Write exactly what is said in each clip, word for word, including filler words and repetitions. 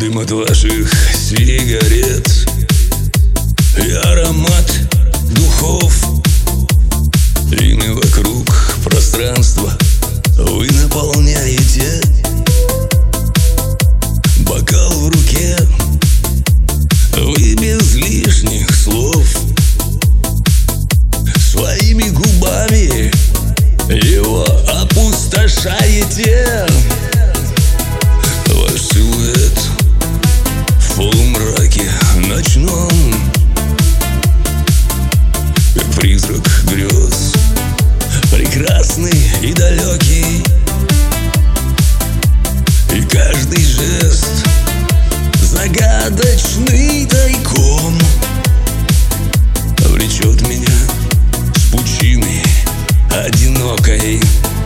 Дым от ваших сигарет и аромат духов. Ими вокруг пространства вы наполняете. Бокал в руке, вы без лишних слов своими губами его опустошаете. Ваш силуэт в полумраке ночном, как призрак грез, прекрасный и далекий. И каждый жест загадочный тайком влечет меня с пучины одинокой.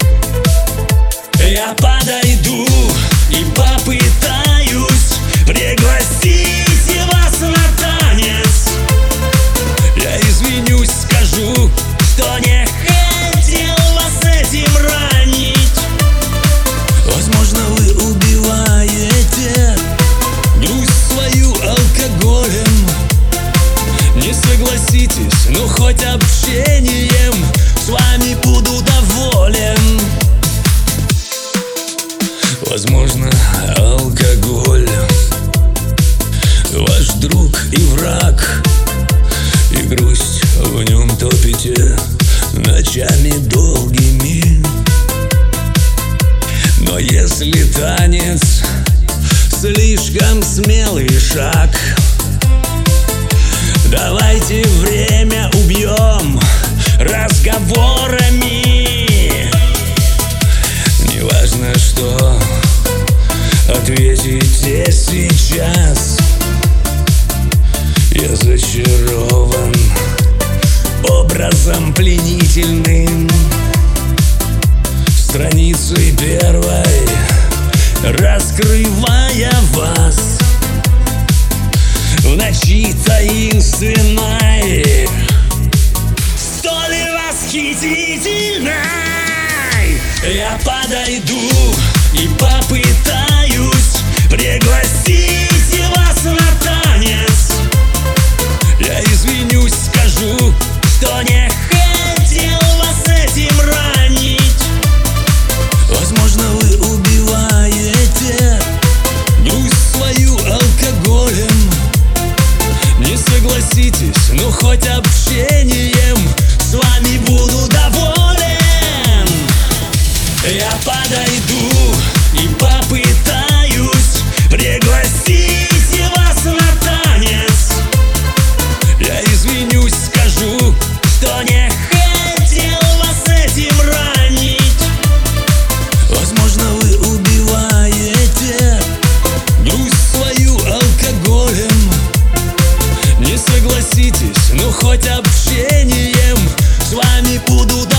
Я подойду и попытаюсь пригласить вас на танец. Я извинюсь, скажу, что не хотел вас этим ранить. Возможно, вы убиваете грусть свою алкоголем. Не согласитесь, но хоть общением с вами буду доволен. Возможно, алкоголь ваш друг и враг, и грусть в нем топите ночами долгими. Но если танец слишком смелый шаг, давайте время убьем разговорами. Неважно, что ответите сейчас, я зачарован образом пленительным, страницей первой раскрывая вас в ночи таинственной, столь восхитительной. Я подойду и попытаюсь пригласить вас на танец. Я извинюсь, скажу, что не хотел вас этим ранить. Возможно, вы убиваете грусть свою алкоголем. Не согласитесь, но хоть общением с вами буду доволен. Я подойду и попытаюсь пригласить вас на танец. Я извинюсь, скажу, что не хотел вас этим ранить. Возможно, вы убиваете грусть свою алкоголем. Не согласитесь, но хоть общением с вами буду доволен.